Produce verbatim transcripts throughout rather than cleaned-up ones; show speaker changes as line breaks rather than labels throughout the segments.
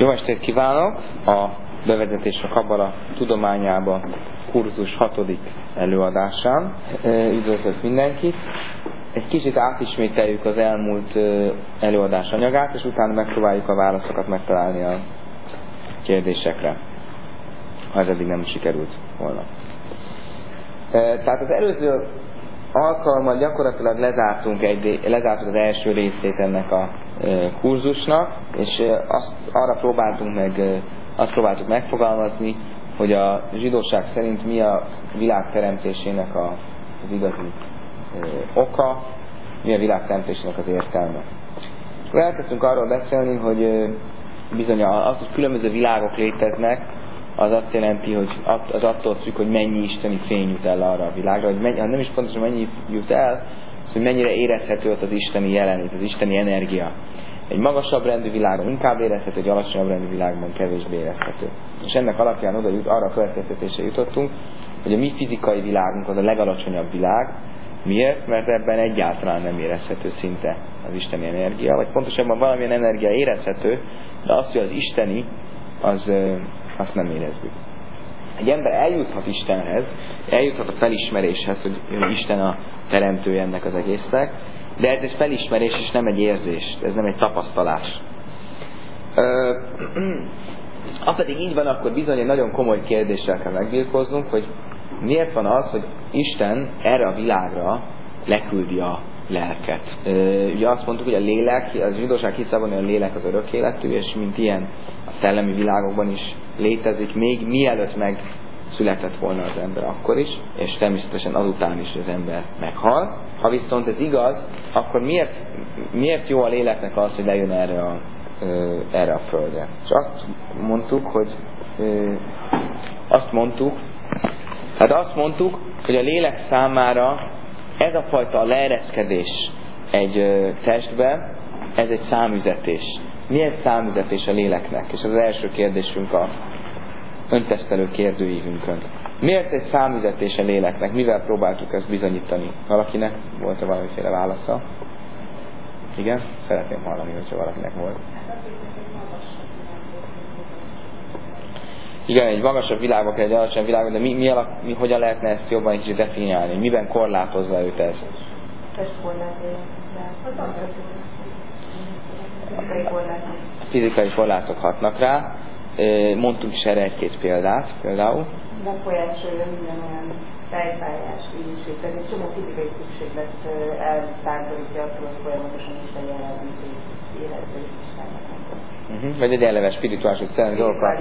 Jó estét kívánok! A bevezetés a Kabbala tudományába kurzus hatodik előadásán. Üdvözlök mindenkit! Egy kicsit átismételjük az elmúlt előadás anyagát, és utána megpróbáljuk a válaszokat megtalálni a kérdésekre, ha ez eddig nem sikerült volna. Tehát az előző alkalommal gyakorlatilag lezártunk, egy, lezártunk az első részét ennek a kurzusnak, és azt, arra próbáltunk meg, azt próbáltuk megfogalmazni, hogy a zsidóság szerint mi a világ teremtésének a, az igazi ö, oka, mi a világ teremtésének az értelme. És elkezdtünk arról beszélni, hogy ö, bizony az, hogy különböző világok léteznek, az azt jelenti, hogy az attól függ, hogy mennyi isteni fény jut el arra a világra, hogy mennyi, nem is pontosan mennyi jut el, az, hogy mennyire érezhető ott az isteni jelenlét, az isteni energia. Egy magasabb rendű világon inkább érezhető, egy alacsonyabb rendű világban kevésbé érezhető. És ennek alapján oda jut, arra a következtetésre jutottunk, hogy a mi fizikai világunk az a legalacsonyabb világ. Miért? Mert ebben egyáltalán nem érezhető szinte az isteni energia, vagy pontosabban valamilyen energia érezhető, de azt, hogy az isteni, az, azt nem érezzük. Egy ember eljuthat Istenhez, eljuthat a felismeréshez, hogy Isten a teremtője ennek az egésznek, de ez egy felismerés és nem egy érzés, ez nem egy tapasztalás. Ö, ha pedig így van, akkor bizony egy nagyon komoly kérdéssel kell megbirkóznunk, hogy miért van az, hogy Isten erre a világra leküldi a lelket. Ö, ugye azt mondtuk, hogy a lélek, a zsidóság hisz abban, hogy a lélek az örök életű, és mint ilyen a szellemi világokban is létezik, még mielőtt megszületett volna az ember akkor is, és természetesen azután is az ember meghal. Ha viszont ez igaz, akkor miért, miért jó a léleknek az, hogy lejön erre a, ö, erre a földre? És azt mondtuk, hogy ö, azt mondtuk, hát azt mondtuk, hogy a lélek számára ez a fajta leereszkedés egy ö, testbe, ez egy számüzetés. Miért számüzetés a léleknek? És ez az első kérdésünk a öntesztelő kérdőívünkön. Miért egy számüzetés a léleknek? Mivel próbáltuk ezt bizonyítani? Valakinek volt-e valamiféle válasza? Igen? Szeretném hallani, hogyha valakinek volt. Igen, egy magasabb világban, egy alacsonyabb világban, de mi, mi alak, mi, hogyan lehetne ezt jobban is definiálni? Miben korlátozza őt ez? Fizikai korlátok hatnak rá. Mondtunk is erre egy-két példát, például.
Befolyásolja minden olyan fejfájás, ízség, tehát egy csomó fizikai szükséglet eltántorítja attól, hogy folyamatosan is legyen jelenlítő életbe is Istennek.
Vagy egy eleve spirituális szellemi dolgokat.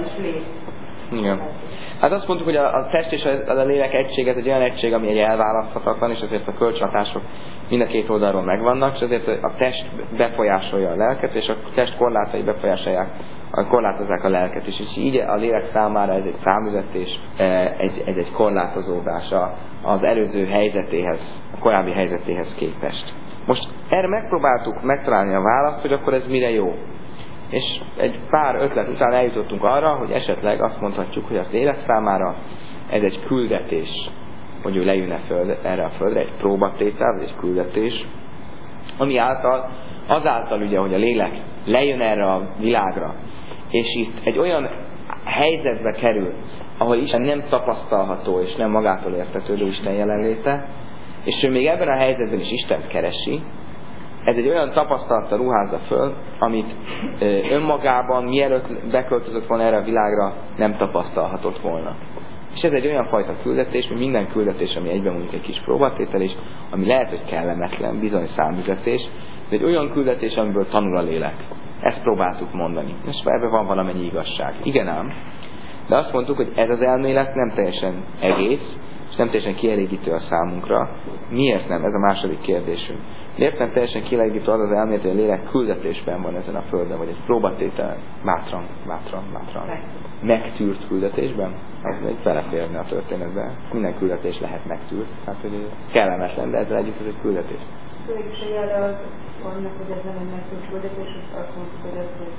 Igen. Hát azt mondtuk, hogy a, a test és a, a lélek egység, ez egy olyan egység, ami egy elválaszthatatlan, és azért a kölcsönhatások mind a két oldalról megvannak, és azért a test befolyásolja a lelket, és a test korlátai befolyásolják, korlátozzák a lelket is. És így a lélek számára ez egy számüzetés, egy, egy, egy korlátozódás az előző helyzetéhez, a korábbi helyzetéhez képest. Most erre megpróbáltuk megtalálni a választ, hogy akkor ez mire jó. És egy pár ötlet után eljutottunk arra, hogy esetleg azt mondhatjuk, hogy az lélek számára ez egy küldetés, hogy ő lejön föld, erre a földre, egy próbatétel, vagy egy küldetés, ami által, azáltal ugye, hogy a lélek lejön erre a világra, és itt egy olyan helyzetbe kerül, ahol Isten nem tapasztalható, és nem magától értetődő Isten jelenléte, és ő még ebben a helyzetben is Istent keresi, ez egy olyan tapasztalattal ruházza föl, amit ö, önmagában, mielőtt beköltözött volna erre a világra, nem tapasztalhatott volna. És ez egy olyan fajta küldetés, mint minden küldetés, ami egyben mondjuk egy kis próbatétel is, ami lehet, hogy kellemetlen, bizony számüzetés, de egy olyan küldetés, amiből tanul a lélek. Ezt próbáltuk mondani. És ebben van valamennyi igazság. Igen ám, de azt mondtuk, hogy ez az elmélet nem teljesen egész, és nem teljesen kielégítő a számunkra. Miért nem? Ez a második kérdésünk. Miért nem teljesen kielégítő az az elmélet, hogy a lélek küldetésben van ezen a földön, vagy egy próbatételen, bátran, bátran, bátran, megtűrt küldetésben? Az egy beleférne a történetbe. Minden küldetés lehet megtűrt, hát hogy kellemetlen, de ezzel együtt ez egy küldetés.
Szóval is a jele az annak, hogy ez nem egy megtűrt küldetés, azt mondtuk, hogy ez, hogy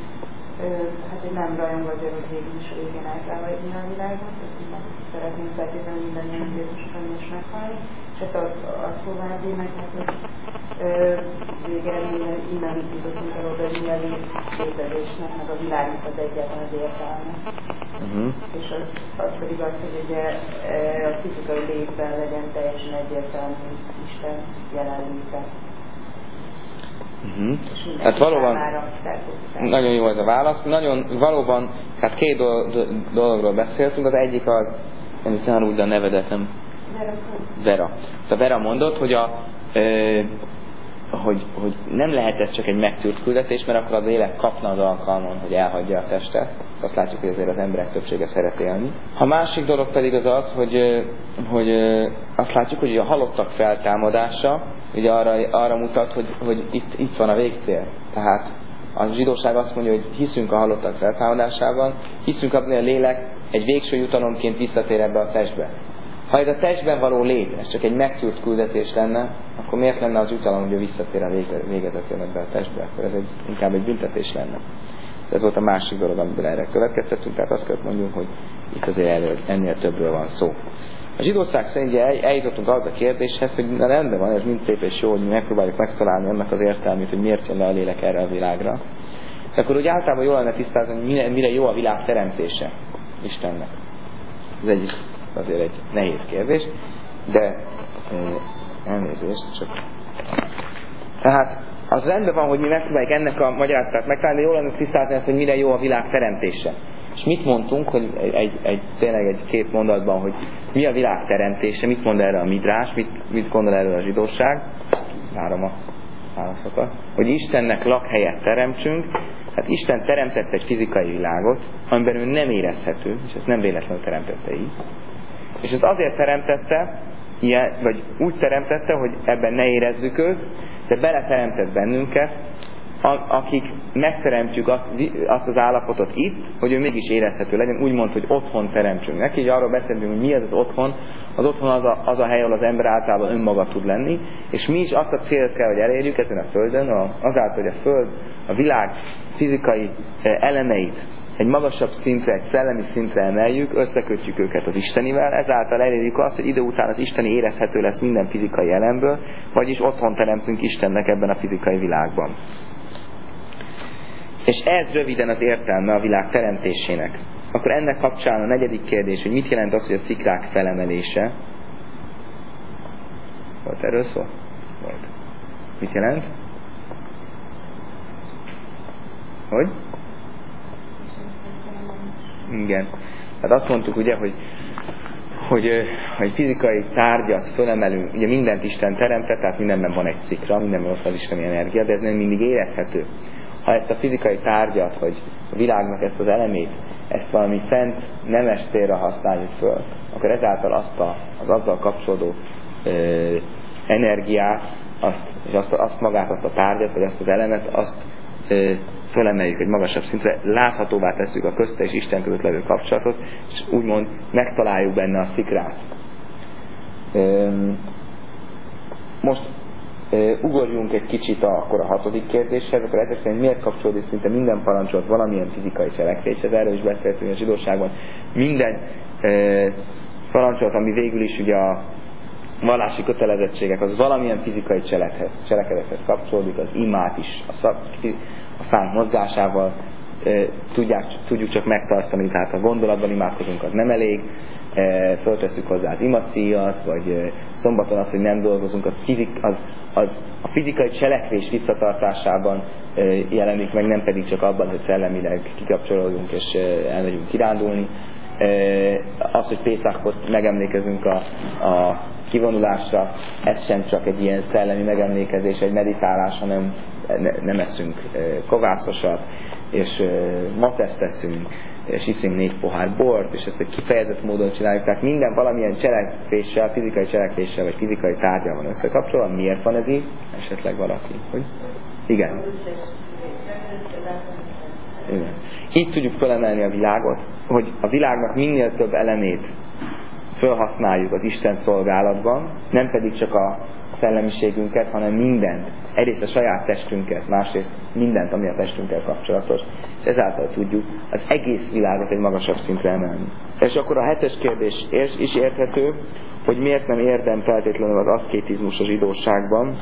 hát egy nem rajong vagy hogy végül is régen el kell hagyni a világot, ezt így szeretnénk feltétlenül minden ilyen kérdésben is meghalni. És hát az, az további, meg hát végre innen jutottunk el oda, hogy minden létezésnek, meg a világnak az egyetlen az értelme. Uh-huh. És az, az pedig az, hogy ugye a fizikai létben legyen teljesen egyértelmű Isten jelenléte.
Uh-huh. Hát valóban, nagyon jó ez a válasz. Nagyon, valóban, hát két dologról beszéltünk, az egyik az, nem hiszem úgy, de a nevedet nem...
Vera.
Vera. A Vera mondott, hogy, a, ö, hogy, hogy nem lehet ez csak egy megtűrt küldetés, mert akkor az lélek kapna az alkalmon, hogy elhagyja a testet. Azt látjuk, hogy azért az emberek többsége szeret élni. A másik dolog pedig az az, hogy, hogy azt látjuk, hogy a halottak feltámadása ugye arra, arra mutat, hogy, hogy itt, itt van a végcél. Tehát a zsidóság azt mondja, hogy hiszünk a halottak feltámadásában, hiszünk abban, hogy a lélek egy végső jutalomként visszatér ebbe a testbe. Ha ez a testben való lét, ez csak egy megtűrt küldetés lenne, akkor miért lenne az jutalom, hogy ő visszatér a végezetén ebbe a testbe? Akkor ez egy, inkább egy büntetés lenne. Ez volt a másik dolog, amiből erre következtettünk, tehát azt kell mondjunk, hogy itt azért elő, ennél többről van szó. A zsidóság szerint el, eljutottunk az a kérdéshez, hogy na, rendben van, ez mind szép és jó, hogy mi megpróbáljuk megtalálni annak az értelmét, hogy miért jön le a lélek erre a világra. De akkor úgy általában jól lenne tisztázni, hogy mire, mire jó a világ teremtése Istennek. Ez egyik azért egy nehéz kérdés, de elnézést csak. Tehát az rendben van, hogy mi megpróbáljuk ennek a magyarázatát megtalálni, de jól lenne tisztázni ezt, hogy mire jó a világ teremtése. És mit mondtunk, hogy egy, egy, egy, tényleg egy két mondatban, hogy mi a világ teremtése, mit mond erre a midrás, mit, mit gondol erről a zsidóság, várom a válaszokat, hogy Istennek lakhelyet teremtsünk. Hát Isten teremtette egy fizikai világot, amiben ő nem érezhető, és ezt nem véletlenül teremtette így. És ezt azért teremtette, ilyen, vagy úgy teremtette, hogy ebben ne érezzük őt, de beleteremtett bennünket, akik megteremtjük azt, azt az állapotot itt, hogy ő mégis érezhető legyen, úgymond, hogy otthon teremtsünk neki, így arról beszélünk, hogy mi az az otthon. Az otthon az a, az a hely, ahol az ember általában önmaga tud lenni, és mi is azt a célt kell, hogy elérjük ezen a Földön, azáltal, hogy a Föld, a világ fizikai elemeit egy magasabb szintre, egy szellemi szintre emeljük, összekötjük őket az Istenivel, ezáltal elérjük azt, hogy idő után az Isteni érezhető lesz minden fizikai elemből, vagyis otthon teremtünk Istennek ebben a fizikai világban. És ez röviden az értelme a világ teremtésének. Akkor ennek kapcsán a negyedik kérdés, hogy mit jelent az, hogy a sziklák felemelése? Volt erről szó? Volt. Mit jelent? Hogy? Igen. Tehát azt mondtuk ugye, hogy hogy, hogy fizikai tárgyat fölemelünk, ugye mindent Isten teremtett, tehát mindenben van egy szikra, mindenben ott az isteni energia, de ez nem mindig érezhető. Ha ezt a fizikai tárgyat, vagy a világnak ezt az elemét, ezt valami szent, nemes célra használjuk föl, akkor ezáltal azt a, az azzal kapcsolódó ö, energiát, azt, és azt, azt magát, azt a tárgyat, vagy azt az elemet, azt ö, fölemeljük egy magasabb szintre, láthatóvá tesszük a közte és Isten között levő kapcsolatot, és úgymond megtaláljuk benne a szikrát. Ö, most Uh, ugorjunk egy kicsit a, akkor a hatodik kérdéshez, akkor ezek szerint miért kapcsolódik szinte minden parancsolat valamilyen fizikai cselekvéshez, erről is beszéltünk a zsidóságban. Minden uh, parancsolat, ami végül is ugye a vallási kötelezettségek, az valamilyen fizikai cselekedethez kapcsolódik, az imát is a, szak, a szám mozgásával uh, tudják, tudjuk csak megtartani, tehát a gondolatban imádkozunk, az nem elég, föltesszük hozzá az imacíjat, vagy szombaton az, hogy nem dolgozunk, az, fizik, az, az a fizikai cselekvés visszatartásában jelenik meg, nem pedig csak abban, hogy szellemileg kikapcsolódunk és elmegyünk kirándulni. Az, hogy Pészákkot megemlékezünk a, a kivonulásra, ez sem csak egy ilyen szellemi megemlékezés, egy meditálás, hanem ne, nem eszünk kovászosat, és mateszt teszünk, és iszünk négy pohár bort, és ezt egy kifejezett módon csináljuk. Tehát minden valamilyen cselekvéssel, fizikai cselekvéssel, vagy fizikai tárgyal van összekapcsolva. Miért van ez így? Esetleg valaki. Hogy? Igen. Igen. Így tudjuk felemelni a világot, hogy a világnak minél több elemét felhasználjuk az Isten szolgálatban, nem pedig csak a szellemiségünket, hanem mindent. Egyrészt a saját testünket, másrészt mindent, ami a testünkkel kapcsolatos. És ezáltal tudjuk az egész világot egy magasabb szintre emelni. És akkor a hetes kérdés is érthető, hogy miért nem érdem feltétlenül az aszkétizmus a zsidóságban.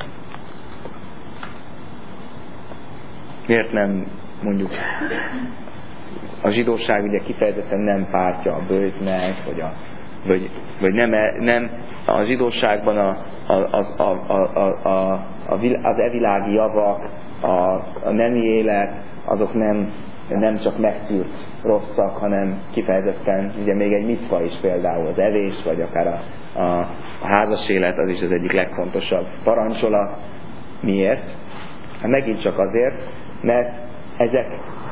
Miért nem mondjuk a zsidóság ugye kifejezetten nem pártja a bőjtnek, vagy, a, vagy, vagy nem, nem a zsidóságban a, a, az, a, a, a, a, az evilági javak, a, a nemi élet, azok nem, nem csak megtűrt rosszak, hanem kifejezetten, ugye még egy mitzva is például, az evés, vagy akár a, a, a házas élet, az is az egyik legfontosabb parancsolat. Miért? Hát megint csak azért, mert ezek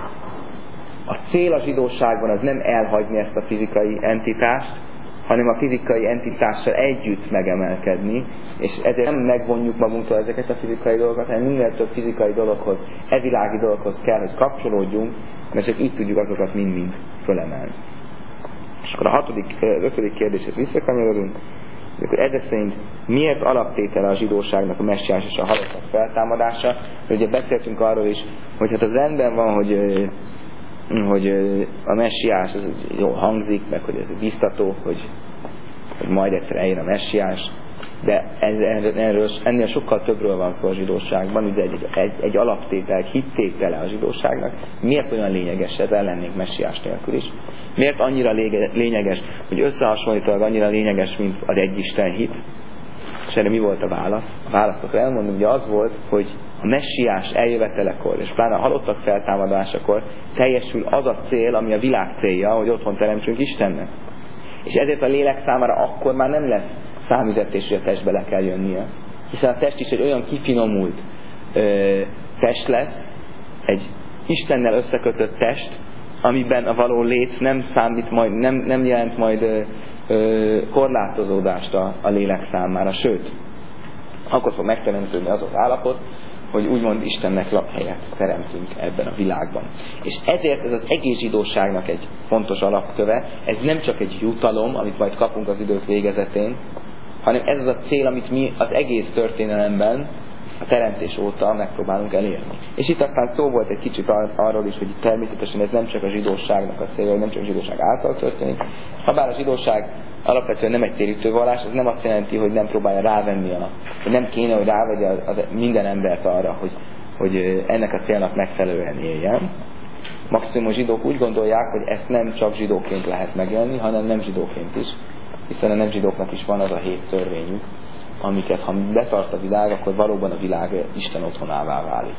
a cél a zsidóságban az nem elhagyni ezt a fizikai entitást, hanem a fizikai entitással együtt megemelkedni, és ezért nem megvonjuk magunktól ezeket a fizikai dolgokat, hanem minél több fizikai dologhoz, evilági dologhoz kell, hogy kapcsolódjunk, mert csak így tudjuk azokat mind-mind fölemelni. És akkor a hatodik, ötödik kérdéshez visszakanyarodunk, hogy ezek szerint miért alaptétele a zsidóságnak a messiás és a halottak feltámadása? Ugye beszéltünk arról is, hogy hát az rendben van, hogy, hogy a messiás az jól hangzik, meg hogy ez biztató, hogy, hogy majd egyszer eljön a messiás, de erről, ennél sokkal többről van szó a zsidóságban, ugye egy, egy, egy alaptétel, egy hittétele a zsidóságnak. Miért olyan lényeges ez, ellennénk messiás nélkül is? Miért annyira lényeges, hogy összehasonlítólag annyira lényeges, mint az egyisten hit? És erre mi volt a válasz? A választ akkor elmondom, ugye az volt, hogy a messiás eljövetelekor, és pláne a halottak feltámadásakor teljesül az a cél, ami a világ célja, hogy otthon teremtsünk Istennek. És ezért a lélek számára akkor már nem lesz számüzetés, hogy a testbe le kell jönnie. Hiszen a test is egy olyan kifinomult ö, test lesz, egy Istennel összekötött test, amiben a való léc nem számít majd, nem, nem jelent majd ö, ö, korlátozódást a, a lélek számára, sőt, akkor fog megteremtődni az az állapot, hogy úgymond Istennek lakhelyet teremtünk ebben a világban. És ezért ez az egész zsidóságnak egy fontos alapköve, ez nem csak egy jutalom, amit majd kapunk az idők végezetén, hanem ez az a cél, amit mi az egész történelemben, a teremtés óta megpróbálunk elérni. És itt aztán szó volt egy kicsit ar- arról is, hogy természetesen ez nem csak a zsidóságnak a célja, hogy nem csak a zsidóság által történik. Habár a zsidóság alapvetően nem egy térítővallás, ez nem azt jelenti, hogy nem próbálja rávenni a, hogy nem kéne, hogy rávegye az, az minden embert arra, hogy, hogy ennek a célnak megfelelően éljen. Maximum a zsidók úgy gondolják, hogy ezt nem csak zsidóként lehet megélni, hanem nem zsidóként is, hiszen a nem zsidóknak is van az a hét törvényük, amiket ha betart a világ, akkor valóban a világ Isten otthonává válik.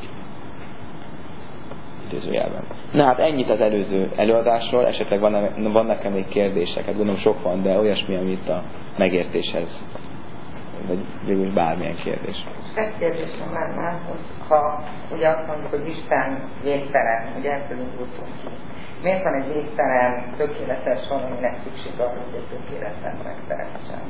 Idézőjelben. Na hát ennyit az előző előadásról, esetleg van, van nekem még kérdések, hát gondolom sok van, de olyasmi, amit a megértéshez, vagy végül bármilyen kérdés.
Egy kérdésem lenne, hogy ha ugye azt mondjuk, hogy Isten végtelen, ugye ebből indultunk ki. Miért van egy végtelen, tökéletes valaminek szükség arra, hogy egy tökéletlen megteremtsen?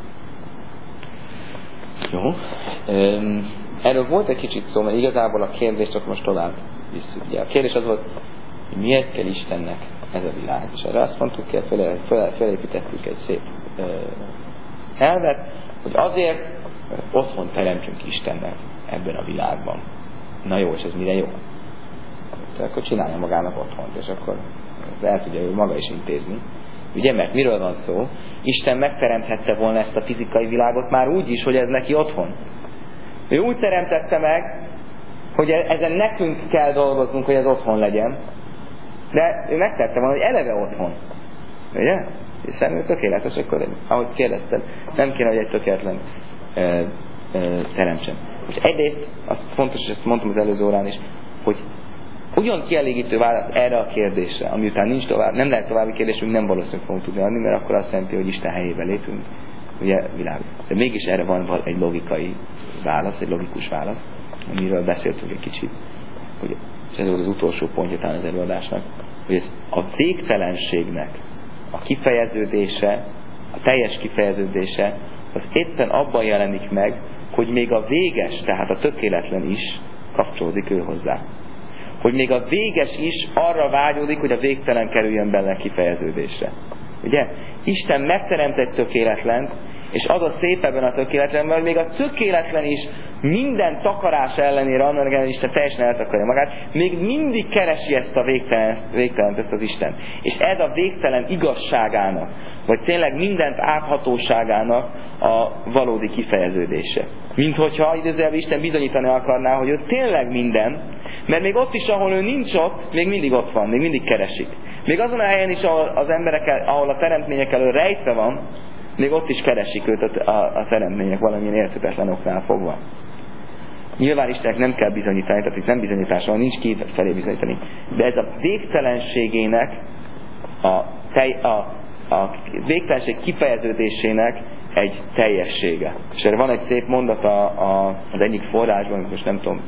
Jó. Um, erről volt egy kicsit szó, mert igazából a kérdés csak most tovább visszük. Ugye a kérdés az volt, hogy miért kell Istennek ez a világ. És erre azt mondtuk, hogy fel, fel, felépítettük egy szép uh, elvet, hogy azért uh, otthon teremtsünk Istennek ebben a világban. Na jó, és ez mire jó? Tehát akkor csinálja magának otthont, és akkor el tudja ő maga is intézni. Ugye, mert miről van szó? Isten megteremthette volna ezt a fizikai világot már úgy is, hogy ez neki otthon. Ő úgy teremtette meg, hogy ezen nekünk kell dolgoznunk, hogy ez otthon legyen. De ő megtette volna, hogy eleve otthon. Ugye? Hiszen ő tökéletes, akkor ahogy kérdezted, nem kéne, hogy egy tökéletlen ö, ö, teremtsen. És egyrészt, az fontos, és ezt mondtam az előző órán is, hogy ugyan kielégítő válasz erre a kérdésre, ami után nincs tovább, nem lehet további kérdésünk, nem valószínűleg fogunk tudni adni, mert akkor azt jelenti, hogy Isten helyébe lépünk. Ugye, világ. De mégis erre van egy logikai válasz, egy logikus válasz, amiről beszéltünk egy kicsit, hogy ez volt az utolsó pontja talán az előadásnak, hogy ez a végtelenségnek a kifejeződése, a teljes kifejeződése, az éppen abban jelenik meg, hogy még a véges, tehát a tökéletlen is kapcsolódik ő hozzá. Hogy még a véges is arra vágyódik, hogy a végtelen kerüljön benne kifejeződésre. Ugye? Isten megteremt egy tökéletlent, És az a szép ebben a tökéletlenben, hogy még a tökéletlen is minden takarás ellenére, annak ellenére Isten teljesen eltakarja magát, még mindig keresi ezt a végtelen, végtelent, ezt az Isten. És ez a végtelen igazságának, vagy tényleg mindent áthatóságának a valódi kifejeződése. Mint hogyha idézőjelben Isten bizonyítani akarná, hogy ő tényleg minden, mert még ott is, ahol ő nincs ott, még mindig ott van, még mindig keresik. Még azon a helyen is, ahol az emberek, ahol a teremtmények elől rejtve van, még ott is keresik őt a, a, a teremtmények valamilyen érthetetlen oknál fogva. Nyilván Istennek nem kell bizonyítani, tehát itt nem bizonyításra, nincs kifelé bizonyítani. De ez a végtelenségének, a, tej, a, a végtelenség kifejeződésének egy teljessége. És erre van egy szép mondat a, a, az egyik forrásban, most nem tudom,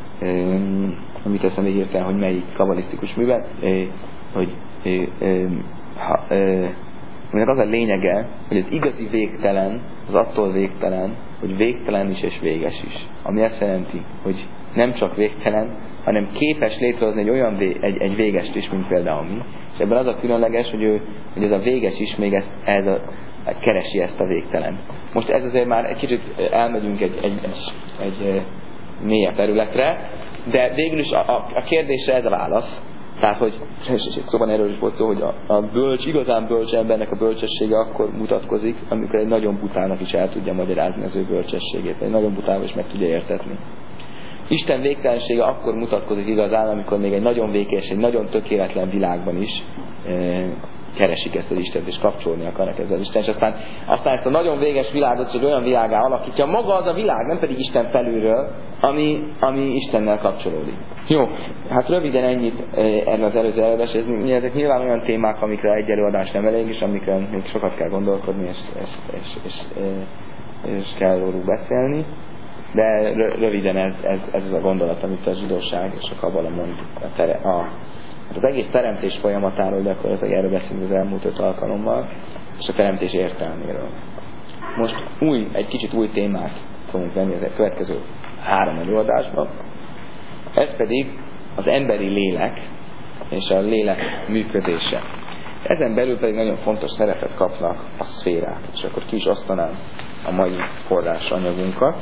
e, mit teszem még értelme, hogy melyik kabalisztikus művel, e, hogy e, e, ha, e, az a lényege, hogy az igazi végtelen, az attól végtelen, hogy végtelen is és véges is. Ami azt jelenti, hogy nem csak végtelen, hanem képes létrehozni egy olyan vé, egy, egy végest is, mint például mi. És ebben az a különleges, hogy, ő, hogy ez a véges is még ezt, ez a, keresi ezt a végtelent. Most ez azért már egy kicsit elmegyünk egy, egy, egy, egy mélyebb területre, de végül is a, a, a kérdésre ez a válasz. Tehát, hogy szóval erről is volt szó, hogy a, a bölcs, igazán bölcs embernek a bölcsessége akkor mutatkozik, amikor egy nagyon butának is el tudja magyarázni az ő bölcsességét, egy nagyon butának is meg tudja értetni. Isten végtelensége akkor mutatkozik igazán, amikor még egy nagyon vékés, egy nagyon tökéletlen világban is e, keresik ezt az Istent, és kapcsolni akarnak ezzel az Isten. És aztán, aztán ezt a nagyon véges világot egy olyan világá alakítja, maga az a világ, nem pedig Isten felülről, ami, ami Istennel kapcsolódik. Jó, hát röviden ennyit erről az előző előadás. Ez, ezek nyilván olyan témák, amikre egy előadás nem elég, és amikre még sokat kell gondolkodni, és, és, és, és, és, és kell róluk beszélni. De röviden ez, ez, ez az a gondolat, amit a zsidóság és a kabala mond a tere, a, az egész teremtés folyamatáról, gyakorlatilag erről beszélünk az elmúlt öt alkalommal, és a teremtés értelméről. Most új, egy kicsit új témát fogunk venni a következő három előadásban. Ez pedig az emberi lélek és a lélek működése. Ezen belül pedig nagyon fontos szerepet kapnak a szférák. És akkor ki is osztanám a mai forrásanyagunkat.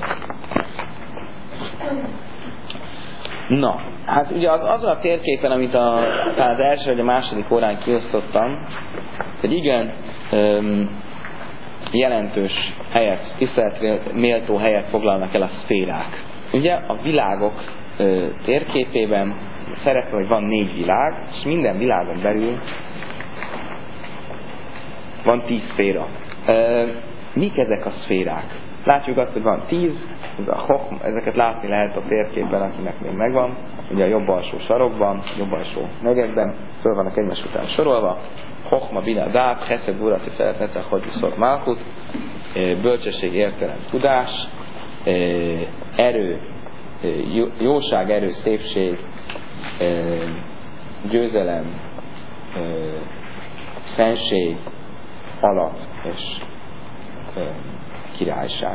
Na, hát ugye az, azon a térképen, amit a, az első vagy a második órán kiosztottam, egy igen öm, jelentős helyet, tiszteletre méltó helyet foglalnak el a szférák. Ugye a világok ö, térképében szerepel, hogy van négy világ, és minden világon belül van tíz szféra. Ö, mik ezek a szférák? Látjuk azt, hogy van tíz, ez a hokma, ezeket látni lehet a térképen, akinek még megvan. Ugye a jobb alsó sarokban, jobb alsó negedben, föl vannak egymás után sorolva. Hokma, bina, dáb, heszed, gurati, felet, necek, hagyuszor, málkut, bölcsesség, értelem, tudás, erő, jóság, erő, szépség, győzelem, fenség, alap és királyság.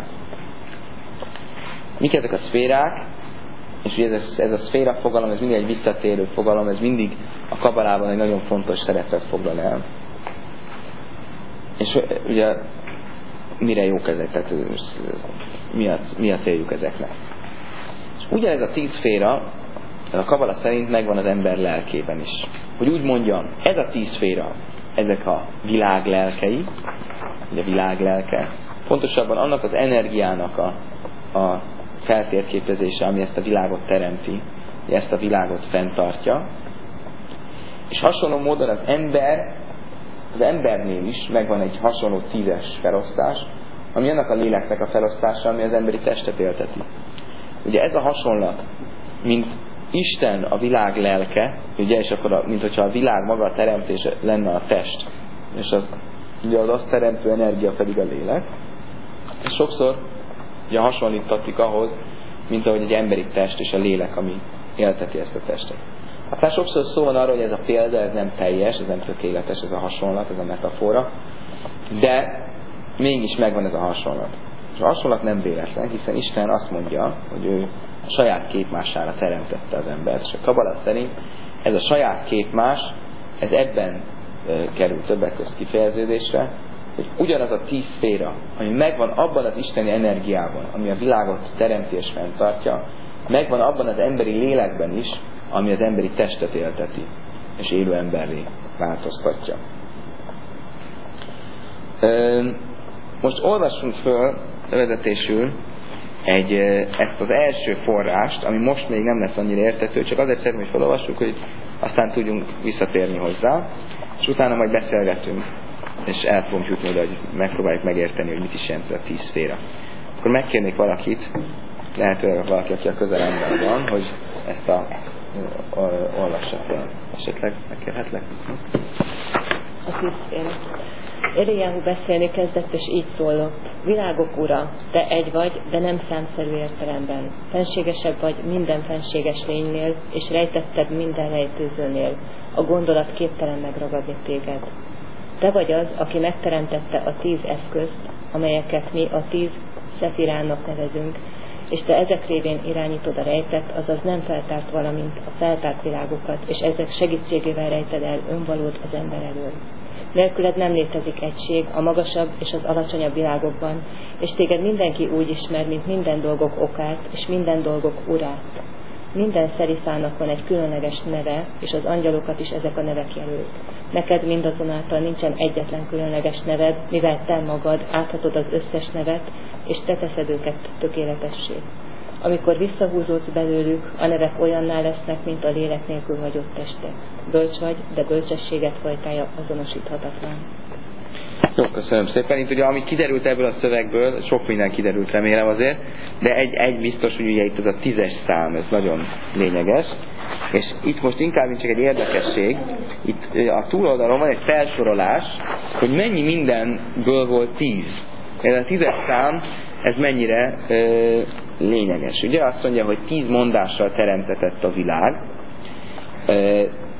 Mik ezek a szférák? És ugye ez, ez a szféra fogalom, ez mindig egy visszatérő fogalom, ez mindig a kabalában egy nagyon fontos szerepet foglal el. És ugye mire jók ezek? Tehát mi a, mi a céljuk ezeknek? És ugyanez a tíz szféra a kabala szerint megvan az ember lelkében is. Hogy úgy mondjam, ez a tíz szféra, ezek a világ lelkei, ugye a világ lelke, pontosabban annak az energiának a, a feltérképezése, ami ezt a világot teremti, ezt a világot fenntartja. És hasonló módon az ember, az embernél is megvan egy hasonló tízes felosztás, ami annak a léleknek a felosztása, ami az emberi testet élteti. Ugye ez a hasonlat, mint Isten a világ lelke, ugye, és akkor, a, mint hogyha a világ maga a teremtése lenne a test, és az, ugye az azt teremtő energia pedig a lélek. És sokszor ugye hasonlítatik ahhoz, mint ahogy egy emberi test és a lélek, ami élteti ezt a testet. Aztán sokszor szó van arról, hogy ez a példa, ez nem teljes, ez nem tökéletes, ez a hasonlat, ez a metafora, de mégis megvan ez a hasonlat. És a hasonlat nem véletlen, hiszen Isten azt mondja, hogy ő a saját képmására teremtette az embert, és a kabala szerint ez a saját képmás, ez ebben e, kerül többek közt kifejeződésre, hogy ugyanaz a tíz szféra, ami megvan abban az isteni energiában, ami a világot teremti és fenntartja, megvan abban az emberi lélekben is, ami az emberi testet élteti, és élő emberré változtatja. Most olvassunk föl vezetésül egy, ezt az első forrást, ami most még nem lesz annyira érthető, csak azért szeretném, hogy felolvassuk, hogy aztán tudjunk visszatérni hozzá, és utána majd beszélgetünk, és el fogunk jutni oda, hogy megpróbáljuk megérteni, hogy mit is jelent a tíz szféra. Akkor megkérnék valakit, lehetőleg valaki, aki a közelemben van, hogy ezt a olvassa fel. Esetleg megkérhetlek?
A tíz szféra. Eliáhu beszélni kezdett, és így szólott: világok ura, te egy vagy, de nem számszerű értelemben. Fenségesebb vagy minden fenséges lénynél, és rejtettebb minden rejtőzőnél. A gondolat képtelen megragadni téged. Te vagy az, aki megteremtette a tíz eszközt, amelyeket mi a tíz szefirának nevezünk, és te ezek révén irányítod a rejtett, azaz nem feltárt, valamint a feltárt világokat, és ezek segítségével rejted el önvalód az ember elől. Nélküled nem létezik egység a magasabb és az alacsonyabb világokban, és téged mindenki úgy ismer, mint minden dolgok okát, és minden dolgok urát. Minden szerifának van egy különleges neve, és az angyalokat is ezek a nevek jelölik. Neked mindazonáltal nincsen egyetlen különleges neved, mivel te magad áthatod az összes nevet, és te teszed őket tökéletessé. Amikor visszahúzódsz belőlük, a nevek olyanná lesznek, mint a lélek nélkül hagyott testek. Bölcs vagy, de bölcsességet fajtája azonosíthatatlan.
Jó, köszönöm szépen. Itt ugye, ami kiderült ebből a szövegből, sok minden kiderült, remélem azért, de egy, egy biztos, hogy ugye itt az a tízes szám, ez nagyon lényeges. És itt most inkább csak egy érdekesség, itt a túloldalon van egy felsorolás, hogy mennyi mindenből volt tíz. Ez a tízes szám, ez mennyire ö, lényeges. Ugye azt mondja, hogy tíz mondással teremtetett a világ. Ö,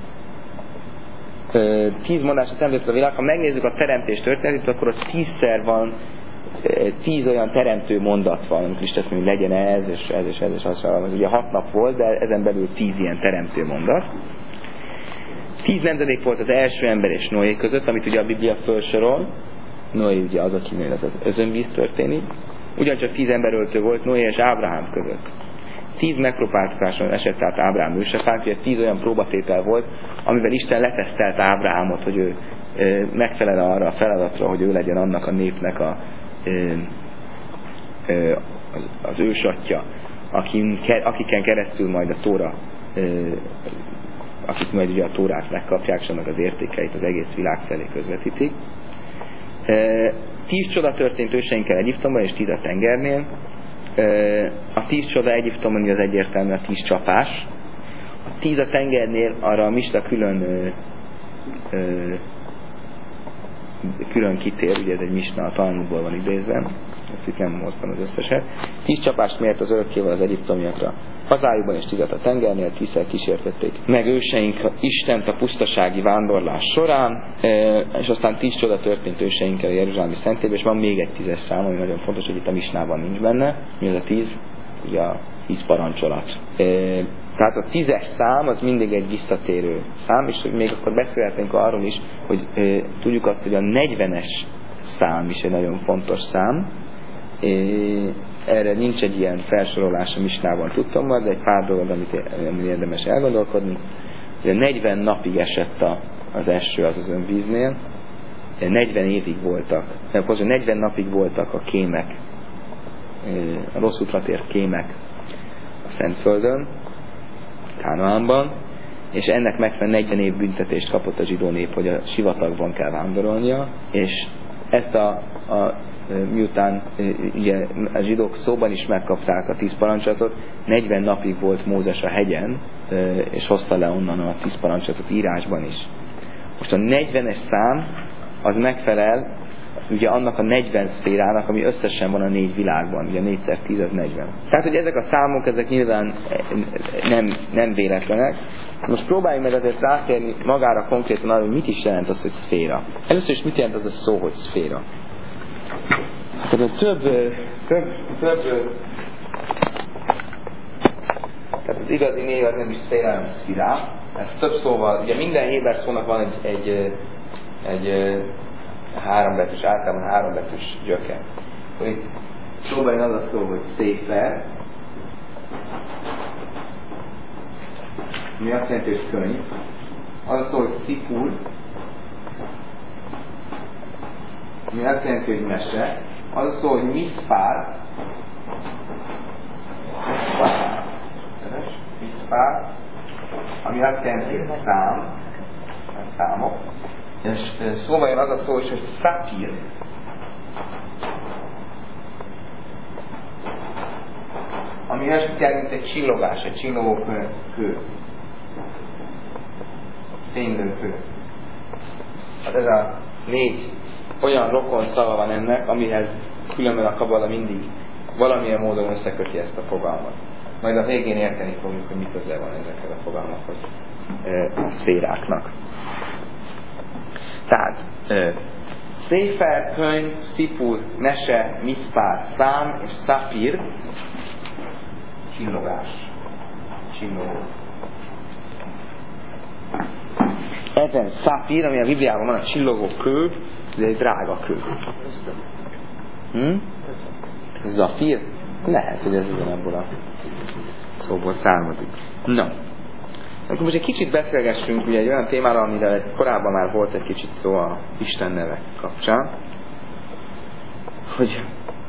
ö, tíz mondással teremtetett a világ. Ha megnézzük a teremtés történetét, akkor ott tízszer van, ö, tíz olyan teremtő mondat van, amikor is azt mondja, hogy legyen ez, és ez, és ez, és az. Az ugye hat nap volt, de ezen belül tíz ilyen teremtő mondat. Tíz nemzedék volt az első ember és Noé között, amit ugye a Biblia felsorol. Noé ugye az, akinél az özönvíz történik. Ugyancsak tíz emberöltő volt Noé és Ábrahám között. Tíz megpróbáltatáson esett át Ábrahám ősefánk, ugye tíz olyan próbatétel volt, amivel Isten letesztelt Ábrahámot, hogy ő e, megfelel arra a feladatra, hogy ő legyen annak a népnek a, e, e, az, az ősatja, akin, akiken keresztül majd a Tóra, e, akik majd ugye a Tórát megkapják, és annak az értékeit az egész világ felé közvetítik. E, Tíz csoda történt őseinkkel Egyiptomban, és tíz a tengernél. A tíz csoda Egyiptomban az egyértelműen a tíz csapás. A tíz a tengernél arra a Misna külön ö, ö, külön kitér, ugye ez egy Misna, a Talmudból van idézve, ezt itt nem hoztam az összeset. Tíz csapást mért az örökkéval az egyiptomiakra hazájukban, és tízet a tengernél, tízszer kísértették meg őseink Istent a pusztasági vándorlás során, és aztán tíz csoda történt őseinkkel a jeruzsálemi szentélyben, és van még egy tízes szám, ami nagyon fontos, hogy itt a Misnában nincs benne. Mi az a tíz? Ugye a tíz parancsolat. Tehát a tízes szám az mindig egy visszatérő szám, és még akkor beszélhetnénk arról is, hogy tudjuk azt, hogy a negyvenes szám is egy nagyon fontos szám. Erre nincs egy ilyen felsorolás a Misnában, tudtam majd, de egy pár dolog, amit, amit érdemes elgondolkodni. Ugye negyven napig esett a, az eső az az önvíznél, negyven évig voltak, nem, negyven napig voltak a kémek, a rossz útra tért kémek a Szentföldön, Kánaánban, és ennek megfelelően negyven év büntetést kapott a zsidó nép, hogy a sivatagban kell vándorolnia, és ezt a, a miután ugye, a zsidók szóban is megkapták a tíz parancsolatot, negyven napig volt Mózes a hegyen, és hozta le onnan a tíz parancsolatot írásban is. Most a negyvenes szám az megfelel ugye annak a negyven szférának, ami összesen van a négy világban, ugye négyszer tíz az negyven. Tehát, hogy ezek a számok, ezek nyilván nem, nem véletlenek. Most próbáljunk meg azért rátérni magára konkrétan arra, hogy mit is jelent az, hogy szféra. Először is mit jelent az a szó, hogy szféra? Tehát több, több, több, tehát az igazi név az nem is szféra, hanem szfirá. Ez több szóval, ugye minden héber szónak van egy, egy, egy, hárombetűs, általában hárombetűs gyöke. Itt szóval az a szó, hogy széfer, mi azt jelenti, hogy könyv. Az a szó, hogy szipur, mi azt jelenti, hogy mese. Az a szó, hogy miszpár, miszpár, miszpár, ami azt jelenti, hogy szám, számok. És szóval jön az a szó is, hogy szapír. Ami azt jelenti, mint egy csillogás, egy csillogó kő. kő. Fénylő kő. Hát ez a négy olyan rokon szava van ennek, amihez különben a kabala mindig valamilyen módon összeköti ezt a fogalmat. Majd a végén érteni fogjuk, hogy mi köze van ezekkel a fogalmakhoz, a szféráknak. Tehát ö, széfer, könyv, szipur, mese, miszpár, szám és szapír, csillogás, csillogó. Ezen szapír, ami a Bibliában van, a csillogó kő, ez egy drága kő. Hm? Zafír? Lehet, hogy ez ugyanabból a szóból származik. Na, akkor most egy kicsit beszélgessünk ugye egy olyan témára, amire korábban már volt egy kicsit szó a Isten nevek kapcsán, hogy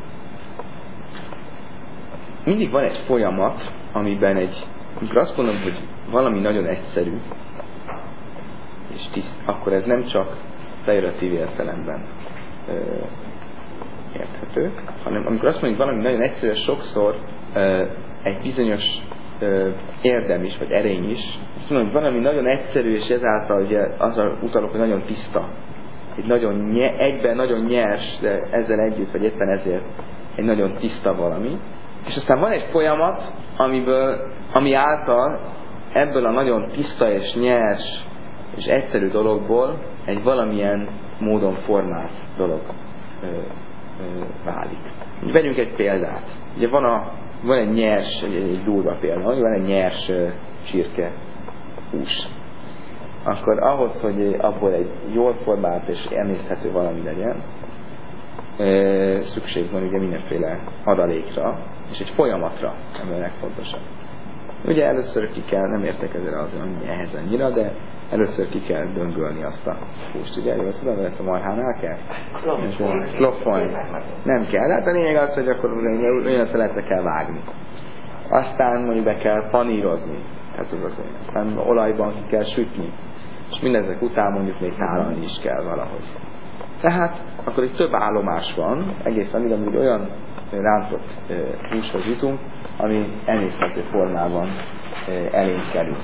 mindig van egy folyamat, amiben egy, amikor azt mondom, hogy valami nagyon egyszerű, és tiszt, akkor ez nem csak pejoratív értelemben ö, érthető, hanem amikor azt mondjuk, hogy valami nagyon egyszerű, sokszor ö, egy bizonyos ö, érdem is, vagy erény is. Azt mondom, hogy valami nagyon egyszerű, és ezáltal ugye azra utalok, hogy nagyon tiszta. Egy nagyon nye, egyben nagyon nyers, de ezzel együtt, vagy éppen ezért egy nagyon tiszta valami. És aztán van egy folyamat, amiből, ami által ebből a nagyon tiszta és nyers és egyszerű dologból egy valamilyen módon formált dolog ö, ö, válik. Vegyünk egy példát. Ugye van, a, van egy nyers, egy, egy durva példa, van egy nyers ö, csirke hús. Akkor ahhoz, hogy abból egy jól formált és emészthető valami legyen, ö, szükség van ugye mindenféle adalékra, és egy folyamatra, ami a legfontosabb. Ugye először ki kell, nem értek ezzel az ehhez annyira, de először ki kell döngölni azt a húst, ugye? Jól tudom, hogy ezt a marhánál kell? Klopfolni. Nem kell. Hát a lényeg az, hogy akkor olyan szeletre kell vágni. Aztán mondjuk be kell panírozni. Hát tudod, aztán olajban ki kell sütni. És mindezek után mondjuk még tálalni is kell valahogy. Tehát akkor itt több állomás van, egészen amíg, amíg olyan rántott húshoz jutunk, ami emészthető formában elénk kerül.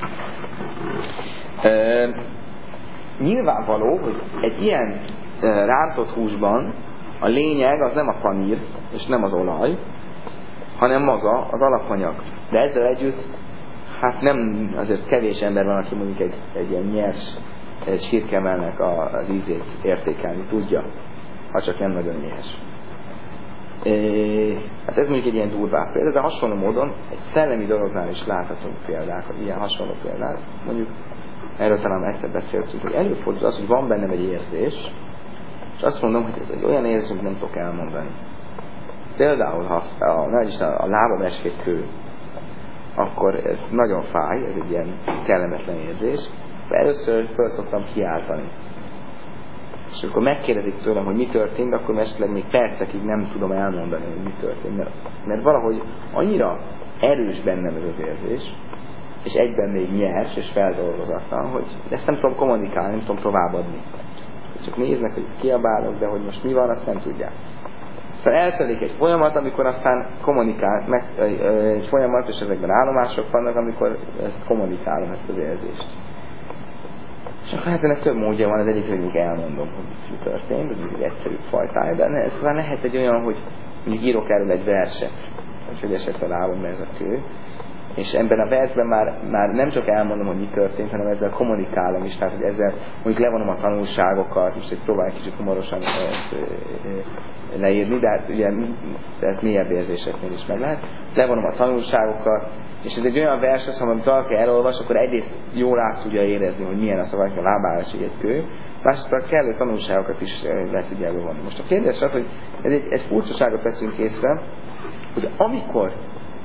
E, nyilvánvaló, hogy egy ilyen e, rántott húsban a lényeg az nem a panír, és nem az olaj, hanem maga az alapanyag. De ezzel együtt, hát nem, azért kevés ember van, aki mondjuk egy, egy ilyen nyers csirkemelnek az ízét értékelni tudja, ha csak nem nagyon nyers. E, hát ez mondjuk egy ilyen durvább példa, de hasonló módon egy szellemi dolognál is láthatunk példákat, ilyen hasonló példát. Mondjuk erről talán egyszer beszéltünk, hogy előfordul az, hogy van bennem egy érzés, és azt mondom, hogy ez egy olyan érzés, amit nem tudok elmondani. Például, ha a, a, a lábam esik egy kő, akkor ez nagyon fáj, ez egy ilyen kellemetlen érzés, de először föl szoktam kiáltani. És amikor megkérdezik tőlem, hogy mi történt, akkor esetleg még percekig nem tudom elmondani, hogy mi történt. Mert, mert valahogy annyira erős bennem ez az érzés, és egyben még nyers és feldolgozatlan, hogy ezt nem tudom kommunikálni, nem tudom továbbadni. Csak néznek, hogy kiabálok, de hogy most mi van, azt nem tudják. Aztán eltelik egy folyamat, amikor aztán kommunikál, meg, egy folyamat, és ezekben állomások vannak, amikor ezt kommunikálom, ezt az érzést. És akkor hát ennek több módja van, az egyik, hogy még elmondom, hogy mi történt, ez egy egyszerű fajtája, de ez már lehet egy olyan, hogy mondjuk írok erről egy verset, és hogy esett a lábomba ez a kő, és ebben a versben már, már nem csak elmondom, hogy mi történt, hanem ezzel kommunikálom is, tehát hogy ezzel mondjuk levonom a tanulságokat, most egy próbálj kicsit humorosan leírni, de hát ugye ez mélyebb érzéseknél is meg lehet. Levonom a tanulságokat, és ez egy olyan vers, ha amit valaki elolvas, akkor egyrészt jól át tudja érezni, hogy milyen a szavak, a lábára esik egy kő, másrészt a kellő tanulságokat is le tudja ebből vonni. Most a kérdés az, hogy ez egy, egy furcsaságot veszünk észre, hogy amikor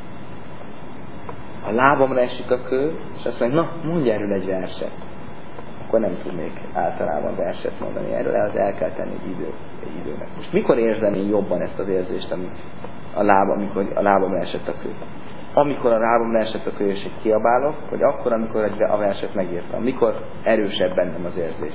a lábamra esik a kő, és azt mondja, na, mondj erről egy verset, akkor nem tudnék általában verset mondani erről, az el kell tenni egy, idő, egy időnek. Most mikor érzem én jobban ezt az érzést, ami a lába, amikor a lábamra esett a kő? Amikor a lábamra esett a kő, és egy kiabálok, vagy akkor, amikor a verset megírtam? Mikor erősebb bennem az érzés?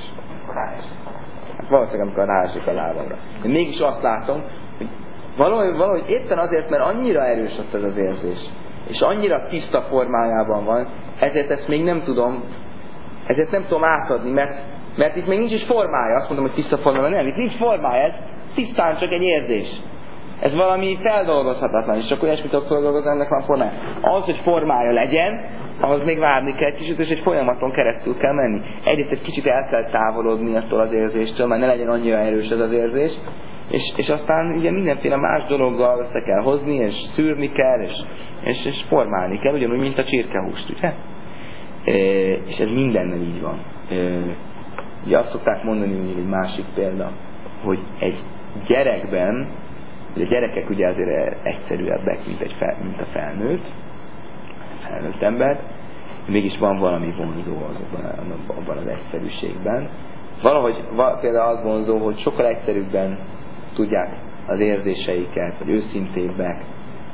Hát valószínűleg, amikor ráesik a lábamra. De mégis azt látom, hogy valahogy, valahogy éppen azért, mert annyira erős ott ez az érzés, és annyira tiszta formájában van, ezért ezt még nem tudom, ezért nem tudom átadni, mert, mert itt még nincs is formája. Azt mondom, hogy tiszta formája, nem, itt nincs formája, ez tisztán csak egy érzés. Ez valami feldolgozhatatlan, és csak olyasmit tudok feldolgozni, ennek van formája. Az, hogy formája legyen, ahhoz még várni kell egy kicsit, és egy folyamaton keresztül kell menni. Egyrészt egy kicsit el kell távolodni attól az érzéstől, mert ne legyen annyira erős ez az érzés, és, és aztán ugye mindenféle más dologgal össze kell hozni, és szűrni kell, és, és, és formálni kell, ugyanúgy, mint a csirkehúst, ugye? E, és ez mindennel így van. E, ugye azt szokták mondani, hogy egy másik példa, hogy egy gyerekben, ugye a gyerekek ugye azért egyszerűebbek, mint, egy fel, mint a felnőtt, felnőtt ember, mégis van valami vonzó azokban, abban az egyszerűségben. Valahogy val, például az vonzó, hogy sokkal egyszerűbben tudják az érzéseiket, vagy őszintébbek.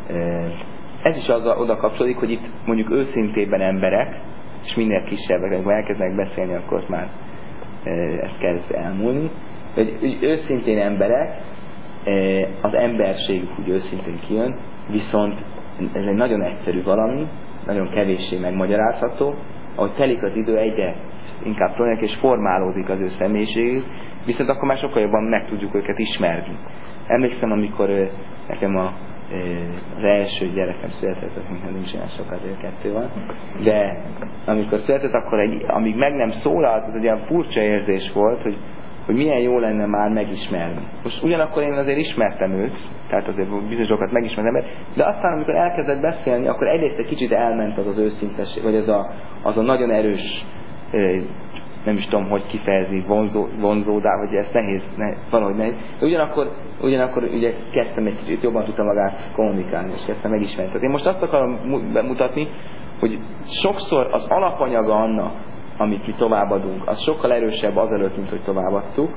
Ez is az, oda kapcsolódik, hogy itt mondjuk őszintében emberek, és minél kisebbek, amikor elkezdenek beszélni, akkor már ezt kezd elmúlni, hogy őszintén emberek, az emberségük úgy őszintén kijön, viszont ez egy nagyon egyszerű valami, nagyon kevéssé megmagyarázható, ahogy telik az idő, egyre inkább tolják és formálódik az ő személyiségük, viszont akkor már sokkal jobban meg tudjuk őket ismerni. Emlékszem, amikor nekem a, az első gyerekem született, az nincs olyan sok, azért kettő van, de amikor született, akkor egy, amíg meg nem szólalt, az egy olyan furcsa érzés volt, hogy hogy milyen jó lenne már megismerni. Most ugyanakkor én azért ismertem őt, tehát azért bizonyos dolgokat megismertem, de aztán amikor elkezdett beszélni, akkor egyrészt egy kicsit elment az az őszintesség, vagy az a, az a nagyon erős, nem is tudom, hogy kifejezni, vonzó, vonzódá, vagy ezt nehéz, ne, valahogy nehéz. De ugyanakkor, ugyanakkor ugye kezdtem egy kicsit jobban tudta magát kommunikálni, és kezdtem megismerni. Tehát én most azt akarom bemutatni, hogy sokszor az alapanyaga annak, amit mi továbbadunk, az sokkal erősebb azelőtt, mint hogy továbbadtuk,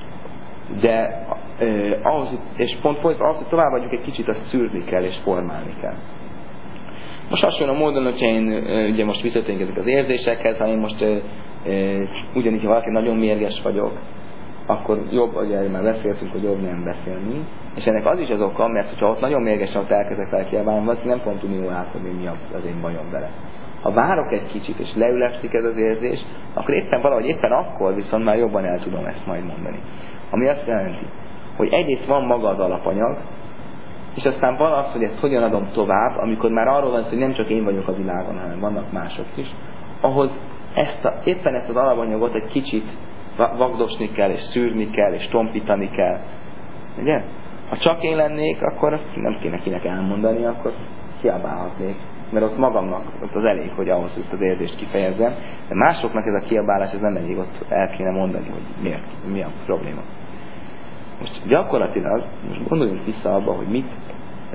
de eh, ahhoz, és pont fordítva, ahhoz, hogy továbbadjuk egy kicsit, azt szűrni kell és formálni kell. Most hasonló módon, hogyha én eh, ugye most visszatérünk ezek az érzésekhez, ha én most eh, eh, ugyanígy, ha valaki nagyon mérges vagyok, akkor jobb, ugye már beszéltünk, hogy jobb nem beszélni, és ennek az is az oka, mert hogyha ott nagyon mérgesen ott elkezdek felkiabálni, azt nem fogom tudni jól átadni, mi az én bajom vele. Ha várok egy kicsit, és leülepszik ez az érzés, akkor éppen valahogy éppen akkor viszont már jobban el tudom ezt majd mondani. Ami azt jelenti, hogy egyrészt van maga az alapanyag, és aztán van az, hogy ezt hogyan adom tovább, amikor már arról van, hogy nem csak én vagyok a világon, hanem vannak mások is, ahhoz ezt a, éppen ezt az alapanyagot egy kicsit vagdosni kell, és szűrni kell, és tompítani kell. Ugye? Ha csak én lennék, akkor azt nem kéne kinek elmondani, akkor kiabálhatnék. Mert ott magamnak ott az elég, hogy ahhoz, hogy az érzést kifejezzem. De másoknak ez a kiabálás, ez nem elég, ott el kéne mondani, hogy miért, mi a probléma. Most gyakorlatilag, most gondoljunk vissza abba, hogy mit, euh,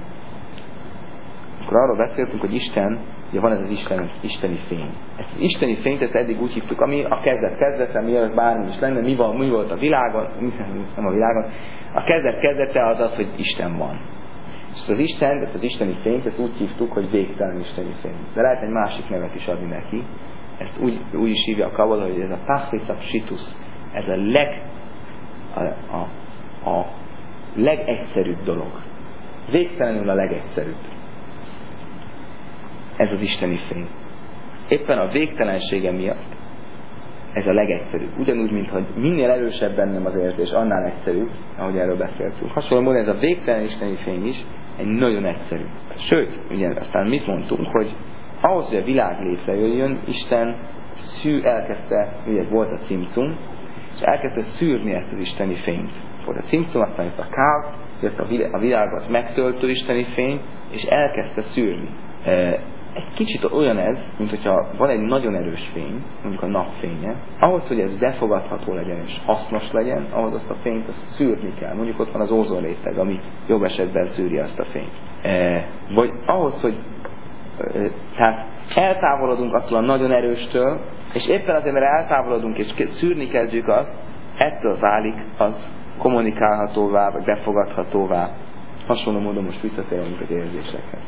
akkor arról beszéltünk, hogy Isten, ugye van ez az Isten, isteni fény. Ezt az isteni fényt, ezt eddig úgy hívtuk, ami a kezdet kezdete, mielőtt bármi is lenne, mi, van, mi volt a világon, nem a világon, a kezdet kezdete az az, hogy Isten van. És az Isten, ezt az isteni fényt, ezt úgy hívtuk, hogy végtelen isteni fény. De lehet egy másik nevet is adni neki. Ezt úgy, úgy is hívja a Kabala, hogy ez a Tachlis Apshitus. Ez a leg a, a, a legegyszerűbb dolog. Végtelenül a legegyszerűbb. Ez az isteni fény. Éppen a végtelensége miatt ez a legegyszerűbb. Ugyanúgy, mint hogy minél erősebb bennem az érzés, annál egyszerűbb, ahogy erről beszéltünk. Hasonló módon ez a végtelen isteni fény is egy nagyon egyszerű. Sőt, ugye aztán mit mondtunk, hogy ahhoz, hogy a világ létrejöjjön, Isten szű elkezdte, ugye volt a cimcum, és elkezdte szűrni ezt az isteni fényt. Volt a cimcum, aztán jött a káv, jött a világot megtöltő isteni fény, és elkezdte szűrni. egy kicsit olyan ez, mint hogyha van egy nagyon erős fény, mondjuk a napfénye, ahhoz, hogy ez befogadható legyen és hasznos legyen, ahhoz azt a fényt azt szűrni kell. Mondjuk ott van az ózonréteg, ami jobb esetben szűri azt a fényt. E, vagy ahhoz, hogy e, tehát eltávolodunk attól a nagyon erőstől, és éppen azért, mert eltávolodunk és szűrni kezdjük azt, ettől válik az kommunikálhatóvá, vagy befogadhatóvá. Hasonló módon most visszatérünk az érzésekhez.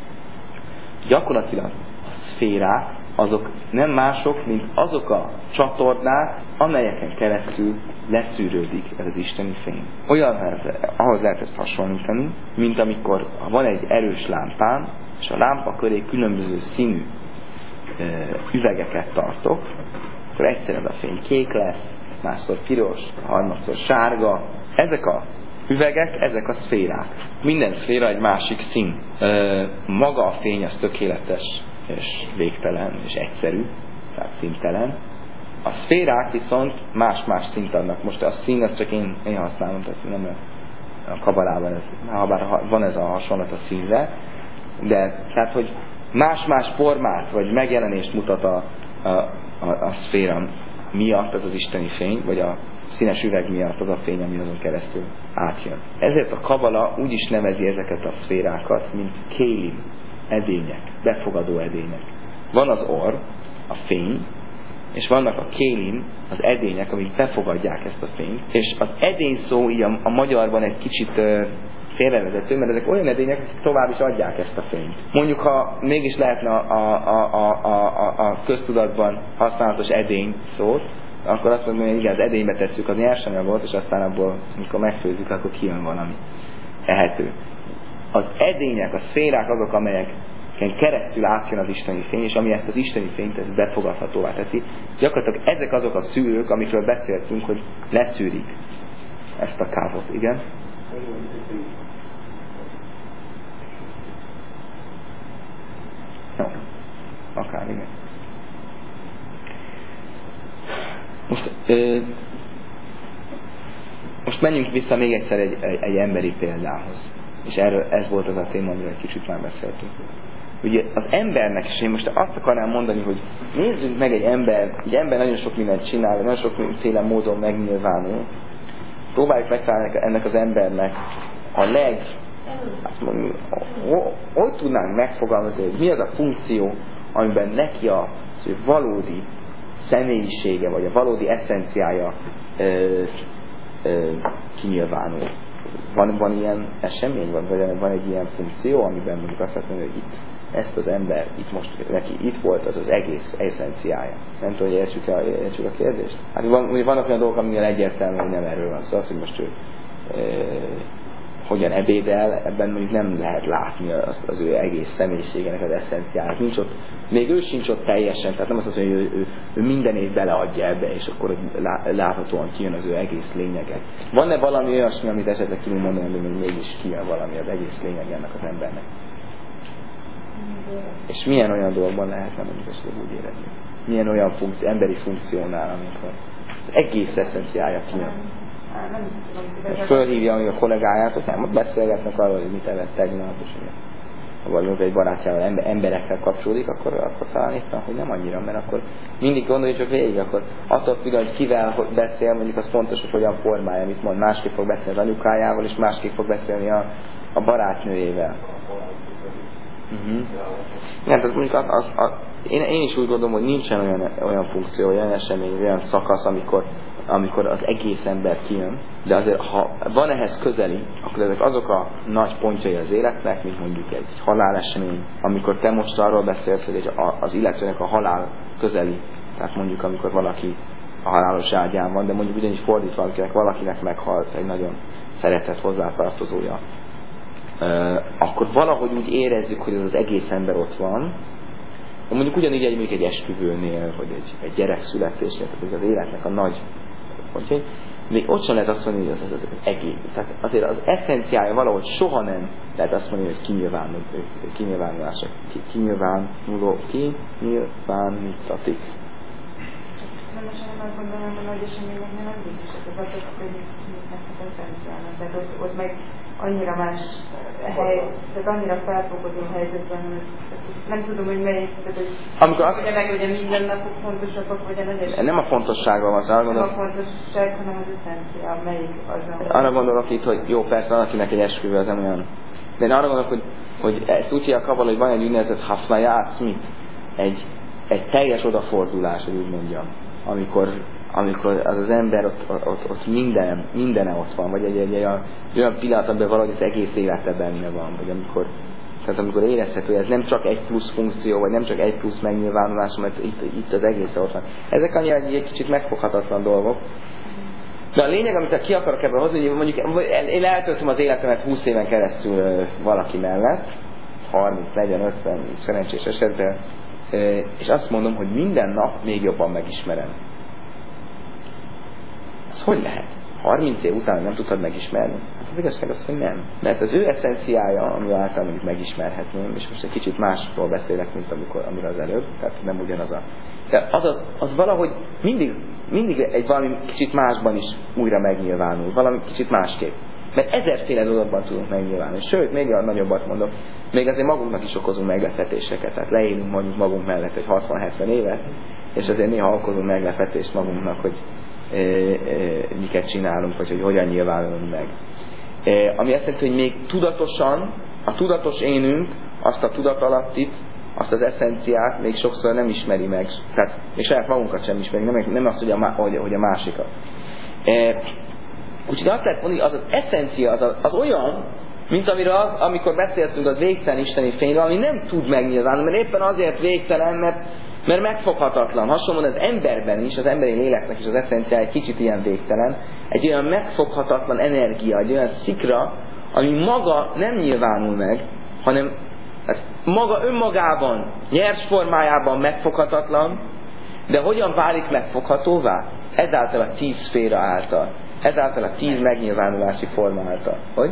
Gyakorlatilag a szférák azok nem mások, mint azok a csatornák, amelyeken keresztül leszűrődik ez az isteni fény. Olyan, ahhoz lehet ezt hasonlítani, mint amikor van egy erős lámpám, és a lámpa köré különböző színű e, üvegeket tartok, akkor egyszer ez a fény kék lesz, másszor piros, harmadszor sárga. Ezek a üvegek, ezek a szférák. Minden szféra egy másik szín. E, maga a fény az tökéletes, és végtelen, és egyszerű, tehát színtelen. A szférák viszont más-más színt adnak. Most a szín, azt csak én, én használom, tehát nem a kabalában, ez, habár van ez a hasonlat a színre, de tehát, hogy más-más formát, vagy megjelenést mutat a, a, a, a szféra miatt, az az isteni fény, vagy a színes üveg miatt az a fény, ami azon keresztül átjön. Ezért a kabala úgy is nevezi ezeket a szférákat, mint kélim, edények, befogadó edények. Van az orr, a fény, és vannak a kélim, az edények, amik befogadják ezt a fényt. És az edény szó így a, a magyarban egy kicsit uh, félrevezető, mert ezek olyan edények, akik tovább is adják ezt a fényt. Mondjuk, ha mégis lehetne a, a, a, a, a, a köztudatban használatos edény szót, akkor azt mondom, hogy igen, az edénybe tesszük a nyersanyagot, és aztán abból, amikor megfőzzük, akkor kijön valami ehető. Az edények, a szférák azok, amelyeken keresztül átjön az isteni fény, és ami ezt az isteni fényt ezt befogadhatóvá teszi. Gyakorlatilag ezek azok a szűrők, amikről beszéltünk, hogy leszűrik ezt a kávot, igen? No. Akár, igen. Most, ö, most menjünk vissza még egyszer egy, egy, egy emberi példához. És erről, ez volt az a téma, amiről egy kicsit már beszéltünk. Ugye az embernek, és én most azt akarnám mondani, hogy nézzünk meg egy ember, egy ember nagyon sok mindent csinál, nagyon sokféle módon megnyilvánul. Próbáljuk megtalálni ennek az embernek a leg... Hogy tudnánk megfogalmazni, hogy mi az a funkció, amiben neki a valódi személyisége, vagy a valódi eszenciája ö, ö, kinyilvánul. Van, van ilyen esemény, vagy van egy ilyen funkció, amiben mondjuk azt mondjuk, hogy itt ezt az ember, itt most neki itt volt az az egész eszenciája. Nem tudom, hogy értsük a, értsük a kérdést? Hát van, vannak olyan dolgok, aminél egyértelmű, hogy nem erről van szó. Az, hogy most ő e, hogyan ebédel, ebben mondjuk nem lehet látni az, az ő egész személyiségének az eszenciáját. Nincs ott, még ő sincs ott teljesen, tehát nem azt mondja, hogy ő, ő, ő minden év beleadja ebbe, és akkor láthatóan kijön az ő egész lényege. Van-e valami olyasmi, amit esetleg tudunk mondani, hogy még mégis kijön valami az egész lényeg ennek az embernek? És milyen olyan dolgokban lehetne mondjuk esetleg úgy érezni? Milyen olyan funkció, emberi funkciónál, amikor az egész eszenciája kijön? És fölhívja a kollégáját, hogy nem, ott beszélgetnek arról, hogy mit evett tegnap, és vagy egy barátjával emberekkel kapcsolódik, akkor, akkor talán éppen, hogy nem annyira, mert akkor mindig gondolj csak végig, akkor attól függ, hogy kivel hogy beszél, mondjuk az fontos, hogy hogyan formálja, amit mond. Másképp fog beszélni az anyukájával, és másképp fog beszélni a, a barátnőjével. Uh-huh. Igen, tehát mondjuk az, az, az, én, én is úgy gondolom, hogy nincsen olyan, olyan funkció, olyan esemény, olyan szakasz, amikor, amikor az egész ember kijön, de azért, ha van ehhez közeli, akkor ezek azok a nagy pontjai az életnek, mint mondjuk egy halálesemény, amikor te most arról beszélsz, hogy egy, az illetőnek a halál közeli, tehát mondjuk amikor valaki a halálos ágyán van, de mondjuk ugyanígy fordítva, akinek valakinek meghalt egy nagyon szeretett hozzátartozója, Uh, akkor valahogy úgy érezzük, hogy az az egész ember ott van. Mondjuk ugyanígy egy, mondjuk egy esküvőnél, vagy egy, egy gyerek születésnél, tehát az életnek a nagy, hogy még ott sem lehet azt mondani, hogy az, az, az egész. Tehát azért az eszenciája valahogy soha nem lehet azt mondani, hogy kinyilvánul, kinyilvánulások, ki, kinyilvánuló, kinyilvánítatik.
Nem, most én azt gondolom, hogy nagy eseményeknél nem biztos, hogy az azok, hogy mit nektek eszenciálnak. Tehát ott, ott meg annyira más hely, tehát annyira felfogódó helyzetben, hogy nem tudom, hogy melyik, tehát hogy
amikor azt...
ugye meg ugye minden napok fontosabbak, vagy a nagy események.
Nem a fontosságról van szó, arra gondolok...
Nem a fontosság, hanem az eszencia, melyik azon.
Arra gondolok itt, hogy jó, persze van, akinek egy esküvő, az nem olyan. De én arra gondolok, hogy, hogy ezt úgy hívják abban, hogy van egy úgynevezett hafnaját, mit? Egy, egy teljes odafordulás, hogy úgy mondjam. Amikor, amikor az, az ember ott, ott, ott minden, mindene ott van, vagy egy, egy, egy olyan pillanat, amiben valahogy az egész élete benne van, vagy amikor, tehát amikor érezhető, hogy ez nem csak egy plusz funkció, vagy nem csak egy plusz megnyilvánulás, mert itt, itt az egész ott van. Ezek annyira egy, egy kicsit megfoghatatlan dolgok. De a lényeg, amit ki akarok ebben hozni, hogy mondjuk én eltöltöm az életemet húsz éven keresztül valaki mellett, harminc, negyven, ötven szerencsés esetben, és azt mondom, hogy minden nap még jobban megismerem. Ez hogy lehet? harminc év után nem tudtad megismerni? Hát az igazság az, hogy nem. Mert az ő eszenciája, ami által mondjuk megismerhetném, és most egy kicsit másról beszélek, mint amikor, amire az előbb, tehát nem ugyanaz a... De az, az, az valahogy mindig, mindig egy valami kicsit másban is újra megnyilvánul, valami kicsit másképp. Mert ezerféle dologban tudunk megnyilvánulni. Sőt, még a nagyobbat mondok, még azért magunknak is okozunk meglepetéseket. Tehát leélünk mondjuk magunk mellett egy hatvan-hetven évet, és azért néha okozunk meglepetést magunknak, hogy e, e, miket csinálunk, vagy hogy hogyan nyilvánulunk meg. E, ami azt jelenti, hogy még tudatosan, a tudatos énünk azt a tudatalattit, azt az eszenciát még sokszor nem ismeri meg. Tehát még saját magunkat sem ismeri, nem, nem azt, hogy a, hogy, hogy a másikat. E, Úgyhogy azt lehet mondani, az az eszencia, az, az olyan, mint amiről az, amikor beszéltünk az végtelen isteni fényről, ami nem tud megnyilvánulni, mert éppen azért végtelen, mert, mert megfoghatatlan. Hasonlóan az emberben is, az emberi léleknek is az eszenciája egy kicsit ilyen végtelen, egy olyan megfoghatatlan energia, egy olyan szikra, ami maga nem nyilvánul meg, hanem ez maga önmagában, nyers formájában megfoghatatlan, de hogyan válik megfoghatóvá? Ezáltal a tíz szféra által. Ezáltal a tíz megnyilvánulási forma által. Hogy?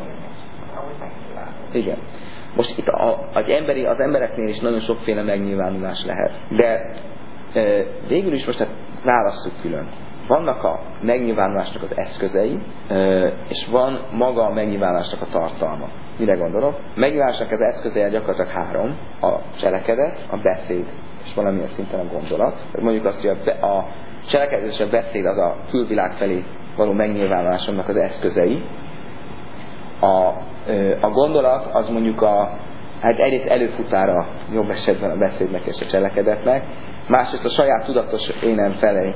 Igen. Most itt a, az, emberi, az embereknél is nagyon sokféle megnyilvánulás lehet. De e, végül is most hát válasszuk külön. Vannak a megnyilvánulásnak az eszközei, e, és van maga a megnyilvánulásnak a tartalma. Mire gondolok? A megnyilvánulásnak az eszközei gyakorlatilag három. A cselekedet, a beszéd, és valamilyen szinten a gondolat. Mondjuk azt, hogy a, a cselekedet és a beszéd az a külvilág felé való megnyilvánulásomnak az eszközei. A, a gondolat az mondjuk a, hát egyrészt előfutára jobb esetben a beszédnek és a cselekedetnek, másrészt a saját tudatos énem felé,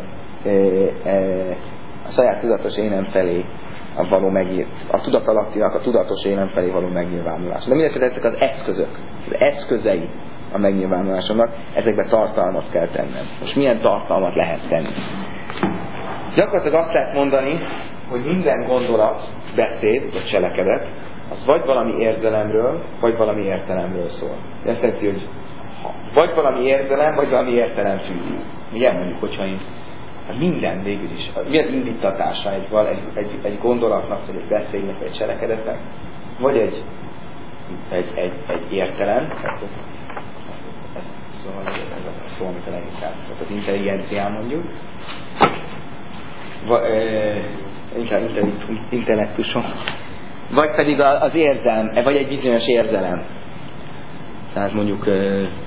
a saját tudatos énem felé a való megírt, a tudatalattinak a tudatos énem felé való megnyilvánulás. De mindesetre ezek az eszközök, az eszközei a megnyilvánulásomnak, ezekbe tartalmat kell tennem. Most milyen tartalmat lehet tenni? Gyakorlatilag azt lehet mondani, hogy minden gondolat, beszéd vagy cselekedet, az vagy valami érzelemről, vagy valami értelemről szól. De azt jelenti, hogy vagy valami érzelem, vagy valami értelem fűzi. Ugye mondjuk, hogyha én minden végül is, mi az indítatása egy, egy, egy, egy gondolatnak, vagy egy beszédnek, vagy egy cselekedetnek, vagy egy, egy, egy, egy értelem, ezt, ezt, ezt, ezt szóval ez a szó, amit a leginkább, az intelligencián mondjuk, Va, e, inkább intellektusom, vagy pedig az érzelem, vagy egy bizonyos érzelem. Tehát mondjuk